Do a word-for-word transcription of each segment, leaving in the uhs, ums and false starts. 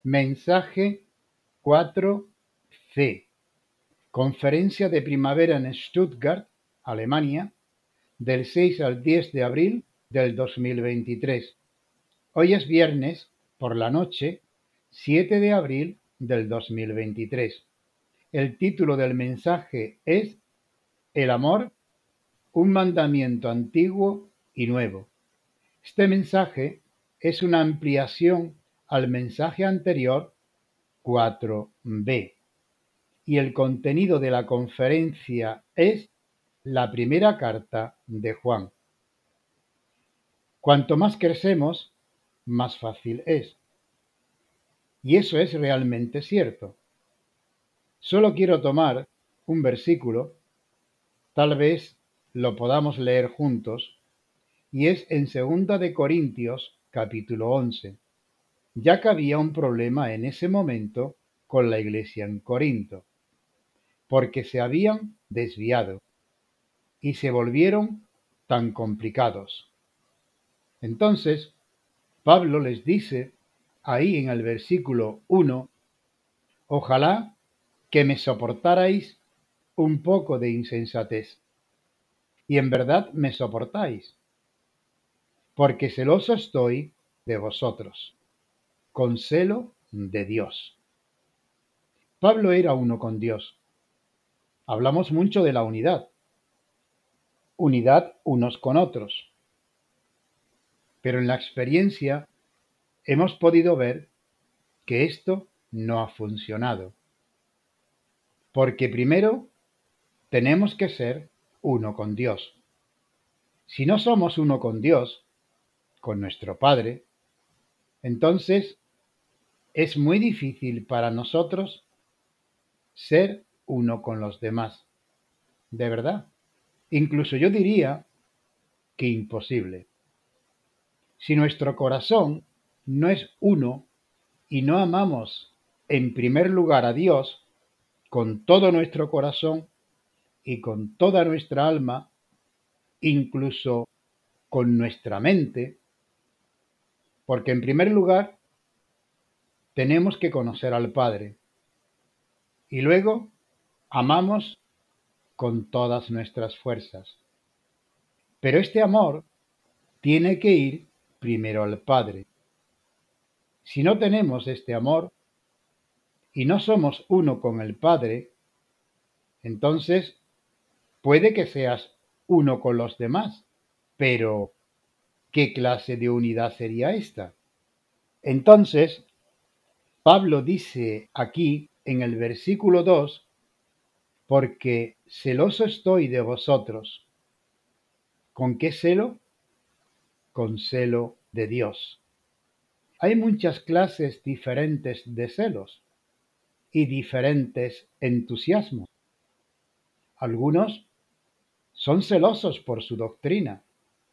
Mensaje cuatro C. Conferencia de primavera en Stuttgart, Alemania, del seis al diez de abril del dos mil veintitrés. Hoy es viernes por la noche, siete de abril del dos mil veintitrés. El título del mensaje es El amor, un mandamiento antiguo y nuevo. Este mensaje es una ampliación al mensaje anterior cuatro B y el contenido de la conferencia es la primera carta de Juan. Cuanto más crecemos, más fácil es. Y eso es realmente cierto. Solo quiero tomar un versículo, tal vez lo podamos leer juntos, y es en segunda de Corintios, capítulo once, ya que había un problema en ese momento con la iglesia en Corinto, porque se habían desviado y se volvieron tan complicados. Entonces, Pablo les dice ahí en el versículo uno, ojalá que me soportarais un poco de insensatez. Y en verdad me soportáis, porque celoso estoy de vosotros, con celo de Dios. Pablo era uno con Dios. Hablamos mucho de la unidad, unidad unos con otros. Pero en la experiencia hemos podido ver que esto no ha funcionado. Porque primero tenemos que ser uno con Dios. Si no somos uno con Dios, con nuestro Padre, entonces es muy difícil para nosotros ser uno con los demás. De verdad. Incluso yo diría que imposible. Si nuestro corazón no es uno y no amamos en primer lugar a Dios con todo nuestro corazón y con toda nuestra alma, incluso con nuestra mente, porque en primer lugar tenemos que conocer al Padre y luego amamos con todas nuestras fuerzas. Pero este amor tiene que ir primero al Padre. Si no tenemos este amor y no somos uno con el Padre, entonces puede que seas uno con los demás, pero ¿qué clase de unidad sería esta? Entonces, Pablo dice aquí en el versículo dos, porque celoso estoy de vosotros. ¿Con qué celo? Con celo de Dios. Hay muchas clases diferentes de celos y diferentes entusiasmos. Algunos son celosos por su doctrina.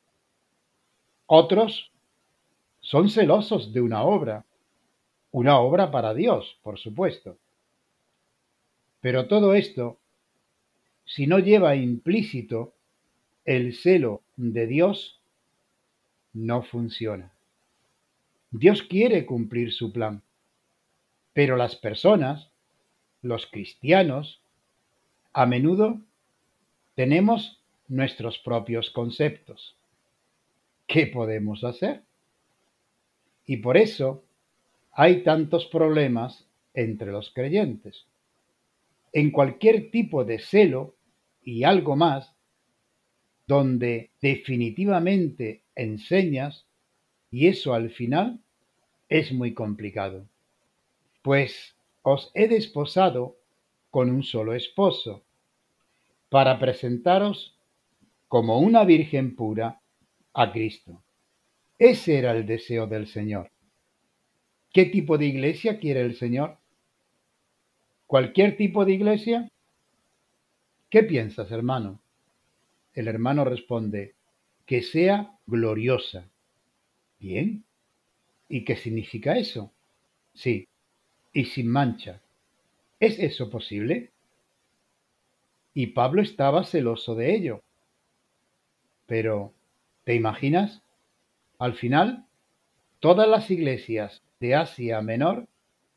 Otros son celosos de una obra, una obra para Dios, por supuesto. Pero todo esto, si no lleva implícito el celo de Dios, no funciona. Dios quiere cumplir su plan, pero las personas, los cristianos, a menudo tenemos nuestros propios conceptos. ¿Qué podemos hacer? Y por eso hay tantos problemas entre los creyentes. En cualquier tipo de celo y algo más, donde definitivamente enseñas, y eso al final es muy complicado. Pues os he desposado con un solo esposo, para presentaros como una virgen pura a Cristo. Ese era el deseo del Señor. ¿Qué tipo de iglesia quiere el Señor? ¿Cualquier tipo de iglesia? ¿Qué piensas, hermano? El hermano responde, que sea gloriosa. Bien. ¿Y qué significa eso? Sí, y sin mancha. ¿Es eso posible? Y Pablo estaba celoso de ello. Pero, ¿te imaginas? Al final, todas las iglesias de Asia Menor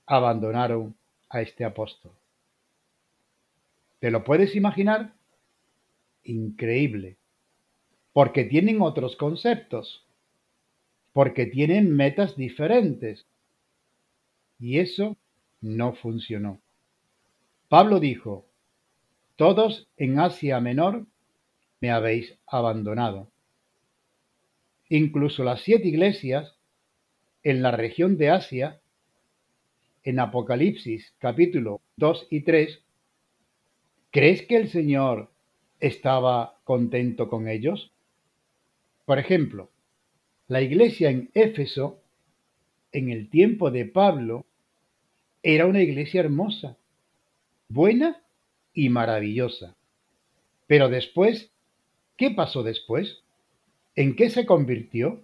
abandonaron a este apóstol. ¿Te lo puedes imaginar? Increíble. Porque tienen otros conceptos, porque tienen metas diferentes. Y eso no funcionó. Pablo dijo, todos en Asia Menor me habéis abandonado. Incluso las siete iglesias en la región de Asia, en Apocalipsis capítulo dos y tres, ¿crees que el Señor estaba contento con ellos? Por ejemplo, la iglesia en Éfeso, en el tiempo de Pablo, era una iglesia hermosa, buena y maravillosa. Pero después, ¿qué pasó después? ¿En qué se convirtió?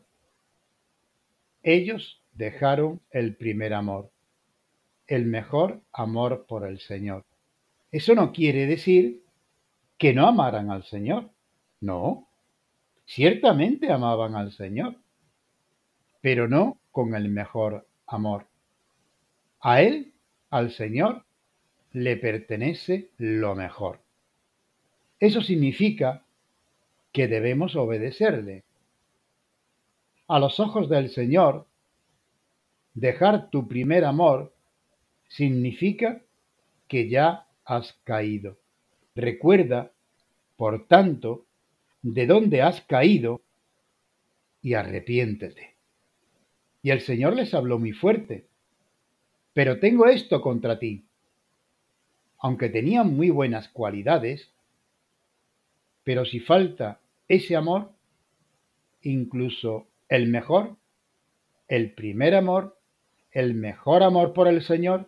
Ellos dejaron el primer amor, el mejor amor por el Señor. Eso no quiere decir que no amaran al Señor. No, ciertamente amaban al Señor, pero no con el mejor amor. A Él, al Señor, le pertenece lo mejor. Eso significa que debemos obedecerle. A los ojos del Señor, dejar tu primer amor significa que ya has caído. Recuerda, por tanto, de dónde has caído y arrepiéntete. Y el Señor les habló muy fuerte. Pero tengo esto contra ti. Aunque tenían muy buenas cualidades, pero si falta ese amor, incluso el mejor, el primer amor, el mejor amor por el Señor,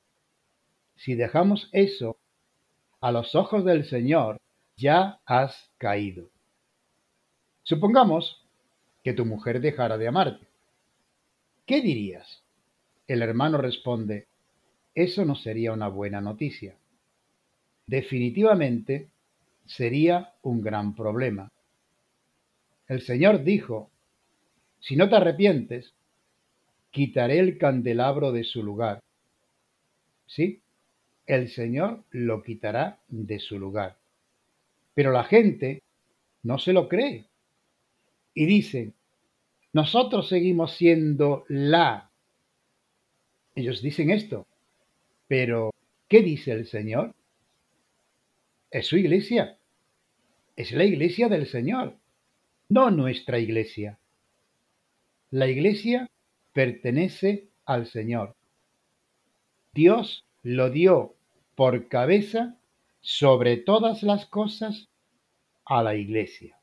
si dejamos eso a los ojos del Señor, ya has caído. Supongamos que tu mujer dejara de amarte. ¿Qué dirías? El hermano responde, eso no sería una buena noticia. Definitivamente sería un gran problema. El Señor dijo, si no te arrepientes, quitaré el candelabro de su lugar. Sí, el Señor lo quitará de su lugar. Pero la gente no se lo cree y dice, nosotros seguimos siendo la. Ellos dicen esto, pero ¿qué dice el Señor? Es su iglesia, es la iglesia del Señor, no nuestra iglesia. La iglesia pertenece al Señor. Dios lo dio por cabeza sobre todas las cosas a la iglesia.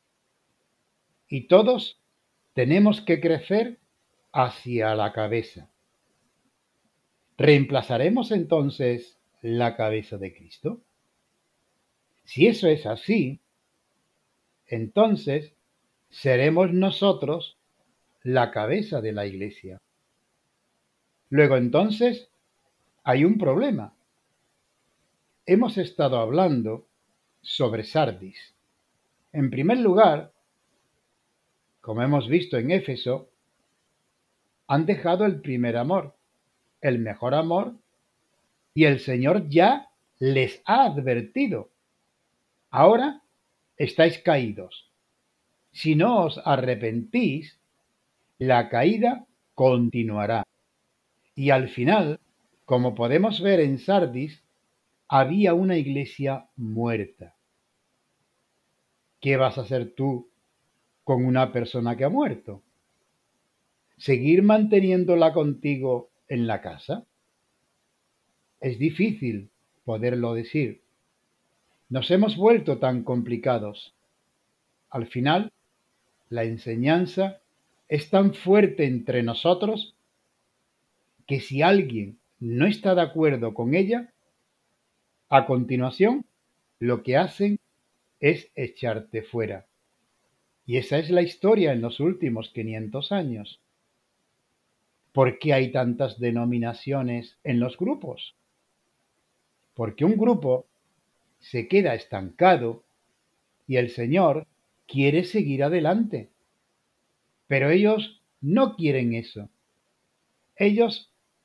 Y todos tenemos que crecer hacia la cabeza. ¿Reemplazaremos entonces la cabeza de Cristo? Si eso es así, entonces seremos nosotros la cabeza de la iglesia. Luego entonces hay un problema. Hemos estado hablando sobre Sardis. En primer lugar, como hemos visto en Éfeso, han dejado el primer amor, el mejor amor, y el Señor ya les ha advertido. Ahora estáis caídos. Si no os arrepentís, la caída continuará. Y al final, como podemos ver en Sardis, había una iglesia muerta. ¿Qué vas a hacer tú con una persona que ha muerto? ¿Seguir manteniéndola contigo en la casa? Es difícil poderlo decir. Nos hemos vuelto tan complicados. Al final, la enseñanza es tan fuerte entre nosotros que si alguien no está de acuerdo con ella, a continuación lo que hacen es echarte fuera. Y esa es la historia en los últimos quinientos años. ¿Por qué hay tantas denominaciones en los grupos? Porque un grupo se queda estancado y el Señor quiere seguir adelante. Pero ellos no quieren eso. Ellos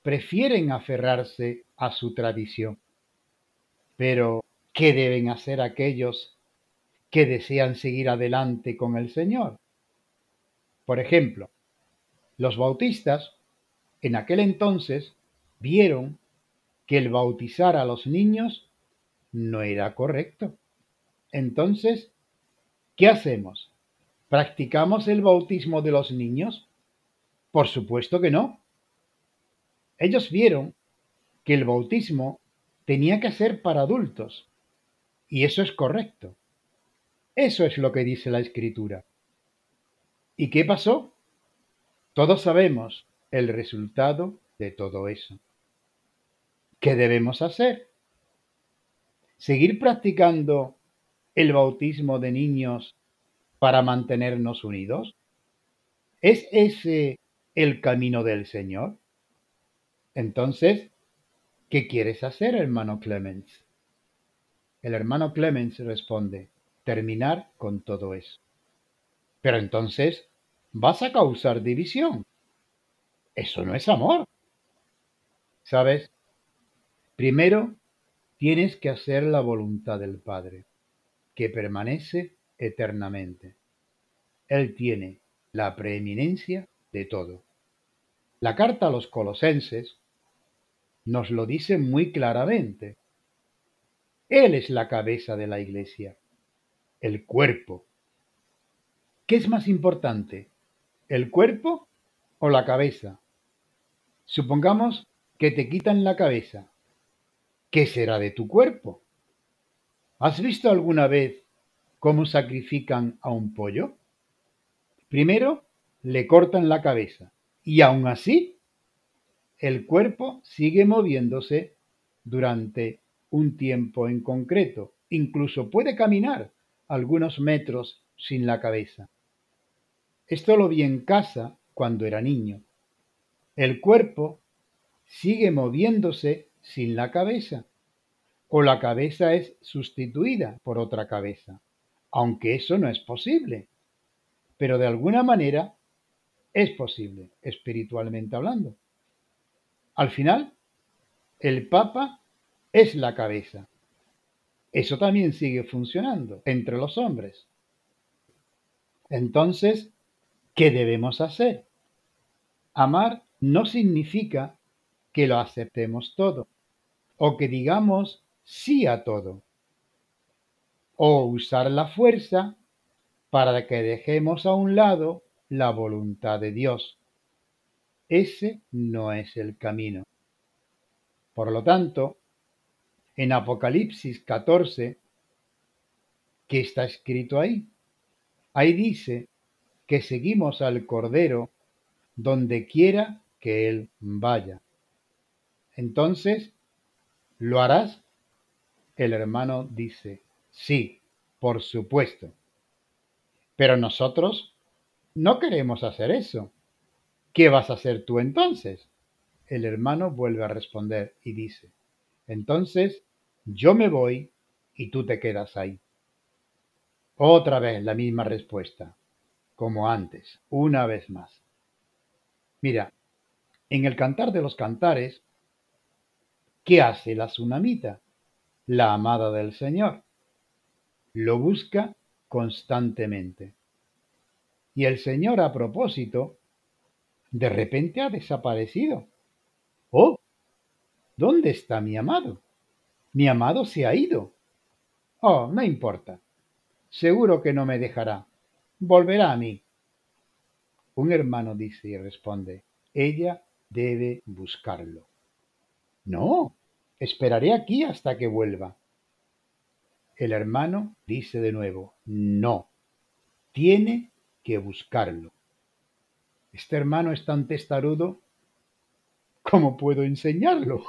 prefieren aferrarse a su tradición. Pero, ¿qué deben hacer aquellos que desean seguir adelante con el Señor? Por ejemplo, los bautistas en aquel entonces vieron que el bautizar a los niños no era correcto. Entonces, ¿qué hacemos? ¿Practicamos el bautismo de los niños? Por supuesto que no. Ellos vieron que el bautismo tenía que ser para adultos, y eso es correcto. Eso es lo que dice la Escritura. ¿Y qué pasó? Todos sabemos el resultado de todo eso. ¿Qué debemos hacer? ¿Seguir practicando el bautismo de niños para mantenernos unidos? ¿Es ese el camino del Señor? Entonces, ¿qué quieres hacer, hermano Clemens? El hermano Clemens responde, terminar con todo eso. Pero entonces, vas a causar división. Eso no es amor. ¿Sabes? Primero, tienes que hacer la voluntad del Padre, que permanece eternamente. Él tiene la preeminencia de todo. La carta a los Colosenses nos lo dice muy claramente. Él es la cabeza de la Iglesia, el cuerpo. ¿Qué es más importante, el cuerpo o la cabeza? Supongamos que te quitan la cabeza. ¿Qué será de tu cuerpo? ¿Has visto alguna vez cómo sacrifican a un pollo? Primero le cortan la cabeza y aún así el cuerpo sigue moviéndose durante un tiempo en concreto. Incluso puede caminar algunos metros sin la cabeza. Esto lo vi en casa cuando era niño. El cuerpo sigue moviéndose sin la cabeza, o la cabeza es sustituida por otra cabeza, aunque eso no es posible, pero de alguna manera es posible, espiritualmente hablando. Al final, el Papa es la cabeza. Eso también sigue funcionando entre los hombres. Entonces, ¿qué debemos hacer? Amar no significa que lo aceptemos todo, o que digamos sí a todo, o usar la fuerza para que dejemos a un lado la voluntad de Dios. Ese no es el camino. Por lo tanto, en Apocalipsis catorce, ¿qué está escrito ahí? Ahí dice que seguimos al Cordero donde quiera que Él vaya. Entonces, ¿lo harás? El hermano dice, sí, por supuesto. Pero nosotros no queremos hacer eso. ¿Qué vas a hacer tú entonces? El hermano vuelve a responder y dice, entonces yo me voy y tú te quedas ahí. Otra vez la misma respuesta, como antes, una vez más. Mira, en el Cantar de los Cantares, ¿qué hace la tsunamita? La amada del Señor. Lo busca constantemente. Y el Señor, a propósito, de repente ha desaparecido. ¡Oh! ¿Dónde está mi amado? Mi amado se ha ido. Oh, no importa. Seguro que no me dejará. Volverá a mí. Un hermano dice y responde, ella debe buscarlo. No, esperaré aquí hasta que vuelva. El hermano dice de nuevo, no, tiene que buscarlo. Este hermano es tan testarudo, ¿cómo puedo enseñarlo?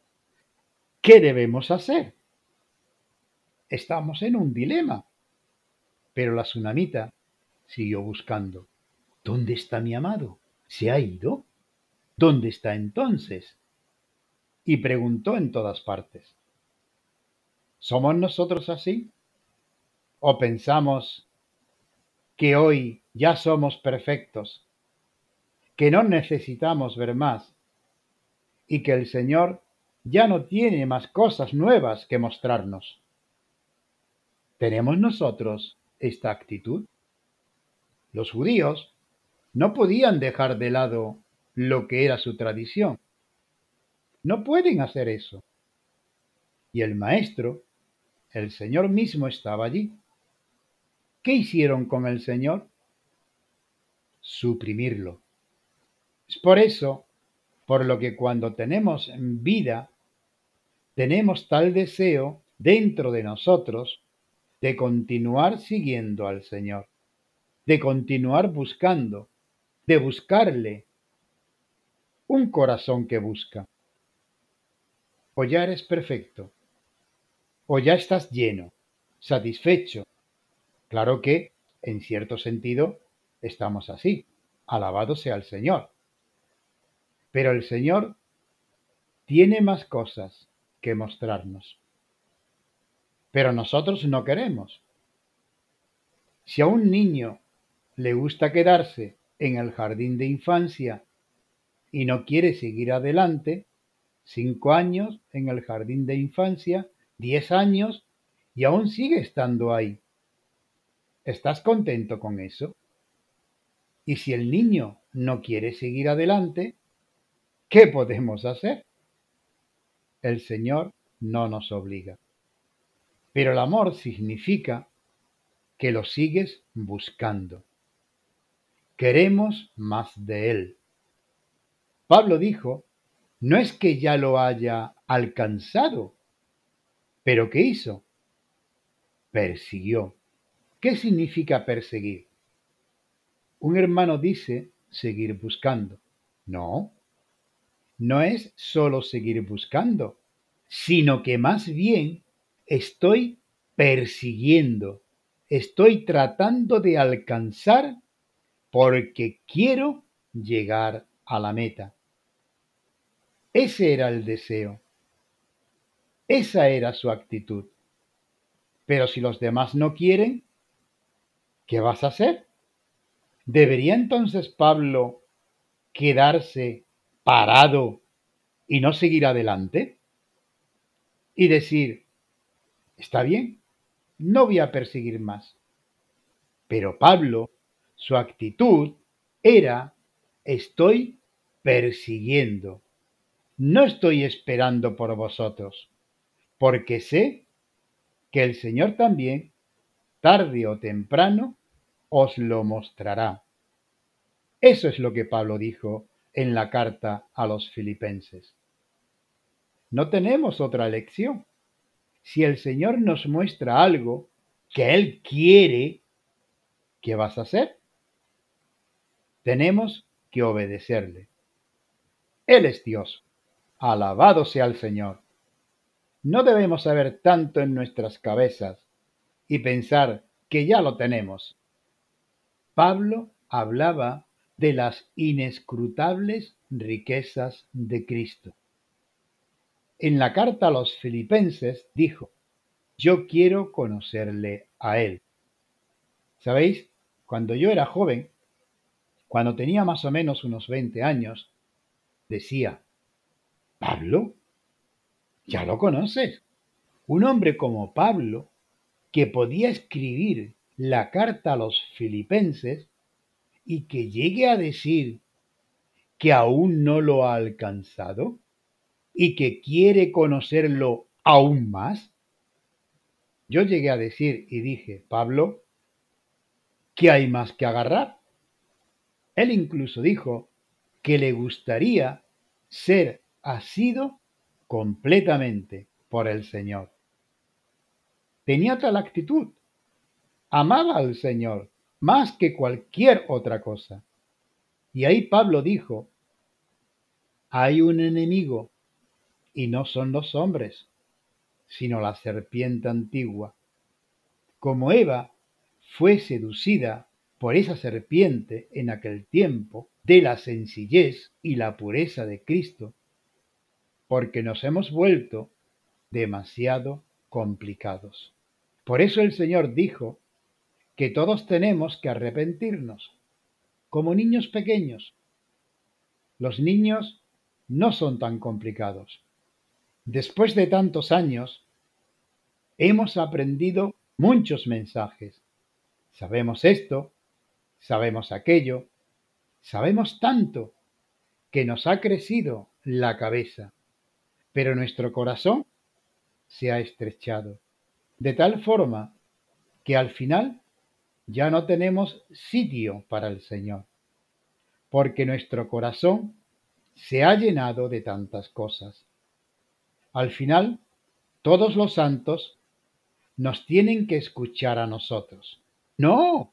¿Qué debemos hacer? Estamos en un dilema. Pero la tsunamita siguió buscando. ¿Dónde está mi amado? ¿Se ha ido? ¿Dónde está entonces? Y preguntó en todas partes. ¿Somos nosotros así? ¿O pensamos que hoy ya somos perfectos, que no necesitamos ver más, y que el Señor ya no tiene más cosas nuevas que mostrarnos. ¿Tenemos nosotros esta actitud? Los judíos no podían dejar de lado lo que era su tradición. No pueden hacer eso. Y el Maestro, el Señor mismo, estaba allí. ¿Qué hicieron con el Señor? Suprimirlo. Es por eso, por lo que cuando tenemos vida, tenemos tal deseo dentro de nosotros de continuar siguiendo al Señor, de continuar buscando, de buscarle, un corazón que busca. O ya eres perfecto, o ya estás lleno, satisfecho. Claro que, en cierto sentido, estamos así. Alabado sea el Señor. Pero el Señor tiene más cosas que mostrarnos. Pero nosotros no queremos. Si a un niño le gusta quedarse en el jardín de infancia y no quiere seguir adelante, cinco años en el jardín de infancia, diez años, y aún sigue estando ahí. ¿Estás contento con eso? Y si el niño no quiere seguir adelante, ¿qué podemos hacer? El Señor no nos obliga. Pero el amor significa que lo sigues buscando. Queremos más de Él. Pablo dijo, no es que ya lo haya alcanzado, pero ¿qué hizo? Persiguió. ¿Qué significa perseguir? Un hermano dice seguir buscando. No, no es solo seguir buscando, sino que más bien estoy persiguiendo, estoy tratando de alcanzar porque quiero llegar a la meta. Ese era el deseo, esa era su actitud. Pero si los demás no quieren, ¿qué vas a hacer? ¿Debería entonces Pablo quedarse parado y no seguir adelante? Y decir, está bien, no voy a perseguir más. Pero Pablo, su actitud era, estoy persiguiendo, no estoy esperando por vosotros, porque sé que el Señor también, tarde o temprano, os lo mostrará. Eso es lo que Pablo dijo en la carta a los filipenses. No tenemos otra elección. Si el Señor nos muestra algo que Él quiere, ¿qué vas a hacer? Tenemos que obedecerle. Él es Dios. Alabado sea el Señor. No debemos saber tanto en nuestras cabezas y pensar que ya lo tenemos. Pablo hablaba de las inescrutables riquezas de Cristo. En la carta a los filipenses dijo, yo quiero conocerle a Él. ¿Sabéis? Cuando yo era joven, cuando tenía más o menos unos veinte años, decía, ¿Pablo? ¿Ya lo conoces? Un hombre como Pablo, que podía escribir la carta a los filipenses y que llegue a decir que aún no lo ha alcanzado y que quiere conocerlo aún más. Yo llegué a decir y dije, Pablo, ¿qué hay más que agarrar? Él incluso dijo que le gustaría ser asido completamente por el Señor. Tenía tal actitud, amaba al Señor más que cualquier otra cosa. Y ahí Pablo dijo, hay un enemigo y no son los hombres, sino la serpiente antigua. Como Eva fue seducida por esa serpiente en aquel tiempo, de la sencillez y la pureza de Cristo, porque nos hemos vuelto demasiado complicados. Por eso el Señor dijo que todos tenemos que arrepentirnos, como niños pequeños. Los niños no son tan complicados. Después de tantos años, hemos aprendido muchos mensajes. Sabemos esto, sabemos aquello, sabemos tanto que nos ha crecido la cabeza, pero nuestro corazón se ha estrechado, de tal forma que al final ya no tenemos sitio para el Señor, porque nuestro corazón se ha llenado de tantas cosas. Al final, todos los santos nos tienen que escuchar a nosotros. No,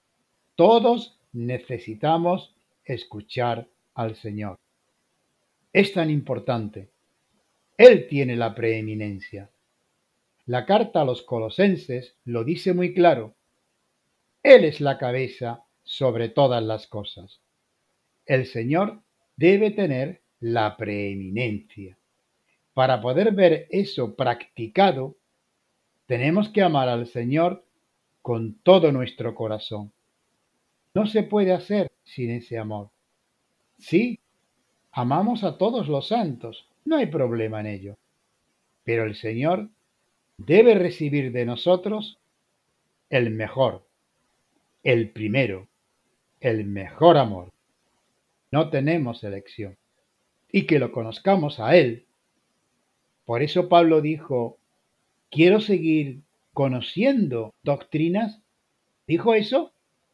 todos necesitamos escuchar al Señor. Es tan importante. Él tiene la preeminencia. La carta a los Colosenses lo dice muy claro. Él es la cabeza sobre todas las cosas. El Señor debe tener la preeminencia. Para poder ver eso practicado, tenemos que amar al Señor con todo nuestro corazón. No se puede hacer sin ese amor. Sí, amamos a todos los santos, no hay problema en ello. Pero el Señor debe recibir de nosotros el mejor, el primero, el mejor amor. No tenemos elección. Y que lo conozcamos a Él. Por eso Pablo dijo, quiero seguir conociendo doctrinas. ¿Dijo eso?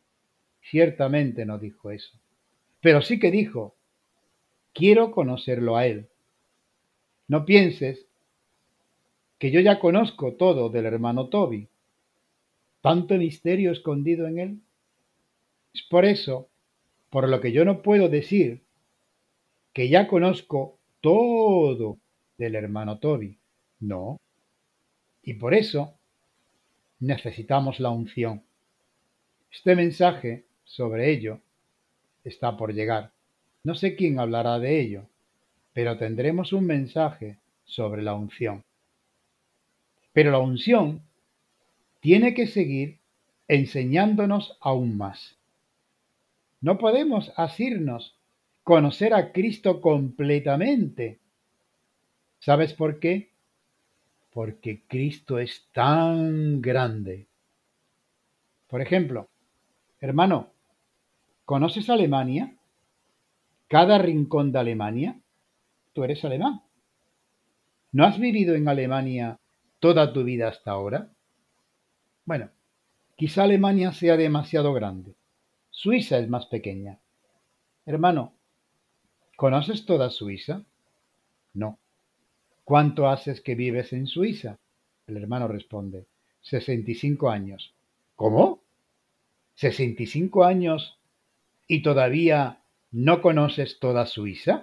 Ciertamente no dijo eso. Pero sí que dijo, quiero conocerlo a Él. No pienses que yo ya conozco todo del hermano Toby. ¿Tanto misterio escondido en él? Es por eso, por lo que yo no puedo decir que ya conozco todo del hermano Toby. No. Y por eso necesitamos la unción. Este mensaje sobre ello está por llegar. No sé quién hablará de ello, pero tendremos un mensaje sobre la unción. Pero la unción tiene que seguir enseñándonos aún más. No podemos asirnos conocer a Cristo completamente. ¿Sabes por qué? Porque Cristo es tan grande. Por ejemplo, hermano, ¿conoces Alemania? ¿Cada rincón de Alemania? Tú eres alemán. ¿No has vivido en Alemania toda tu vida hasta ahora? Bueno, quizá Alemania sea demasiado grande. Suiza es más pequeña. Hermano, ¿conoces toda Suiza? No. ¿Cuánto haces que vives en Suiza? El hermano responde, sesenta y cinco años. ¿Cómo? ¿sesenta y cinco años y todavía no conoces toda Suiza?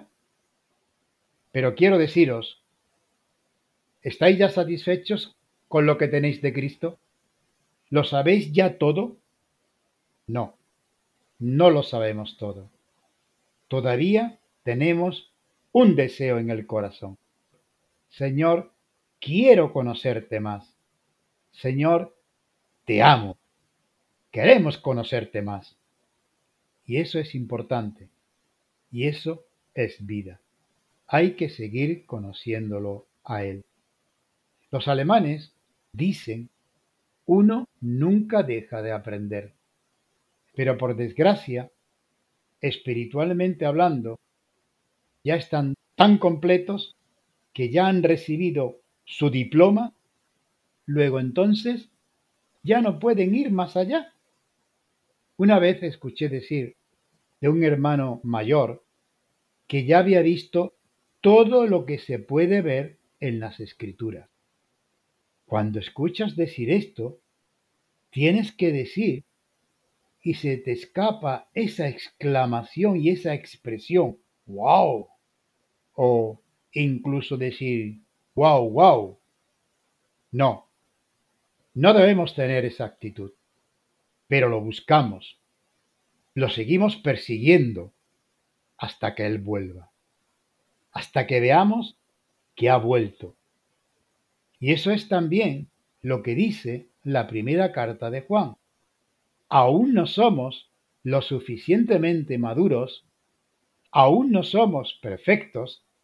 Pero quiero deciros, ¿estáis ya satisfechos con lo que tenéis de Cristo? ¿Lo sabéis ya todo? No, no lo sabemos todo. Todavía tenemos un deseo en el corazón. Señor, quiero conocerte más. Señor, te amo. Queremos conocerte más. Y eso es importante. Y eso es vida. Hay que seguir conociéndolo a Él. Los alemanes dicen, uno nunca deja de aprender. Pero por desgracia, espiritualmente hablando, ya están tan completos que ya han recibido su diploma, luego entonces ya no pueden ir más allá. Una vez escuché decir de un hermano mayor que ya había visto todo lo que se puede ver en las escrituras. Cuando escuchas decir esto, tienes que decir y se te escapa esa exclamación y esa expresión, wow, o incluso decir, wow, wow. No, no debemos tener esa actitud, pero lo buscamos, lo seguimos persiguiendo hasta que Él vuelva, hasta que veamos que ha vuelto. Y eso es también lo que dice la primera carta de Juan. Aún no somos lo suficientemente maduros, aún no somos perfectos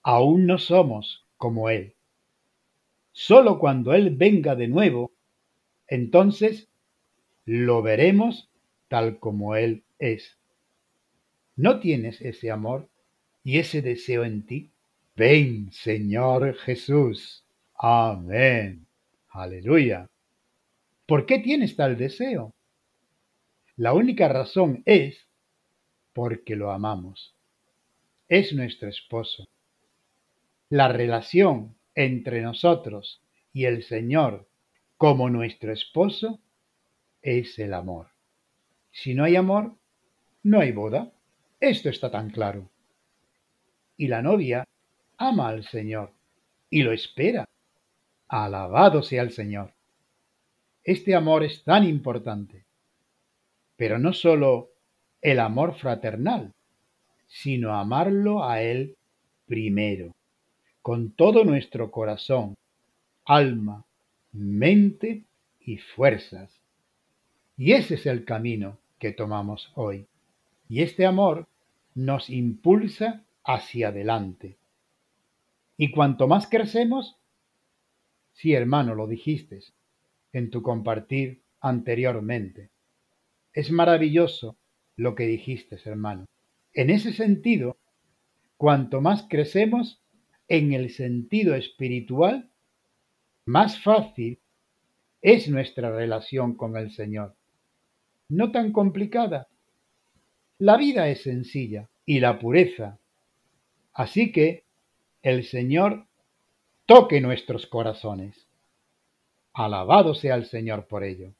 aún no somos como Él. Solo cuando Él venga de nuevo, entonces lo veremos tal como Él es. ¿No tienes ese amor y ese deseo en ti? Ven, Señor Jesús. Amén. Aleluya. ¿Por qué tienes tal deseo? La única razón es porque lo amamos. Es nuestro esposo. La relación entre nosotros y el Señor como nuestro esposo es el amor. Si no hay amor, no hay boda. Esto está tan claro. Y la novia ama al Señor y lo espera. Alabado sea el Señor. Este amor es tan importante, pero no solo el amor fraternal, sino amarlo a Él primero, con todo nuestro corazón, alma, mente y fuerzas. Y ese es el camino que tomamos hoy. Y este amor nos impulsa hacia adelante. Y cuanto más crecemos, sí, hermano, lo dijiste en tu compartir anteriormente. Es maravilloso lo que dijiste, hermano. En ese sentido, cuanto más crecemos en el sentido espiritual, más fácil es nuestra relación con el Señor. No tan complicada. La vida es sencilla y la pureza. Así que el Señor toque nuestros corazones. Alabado sea el Señor por ello.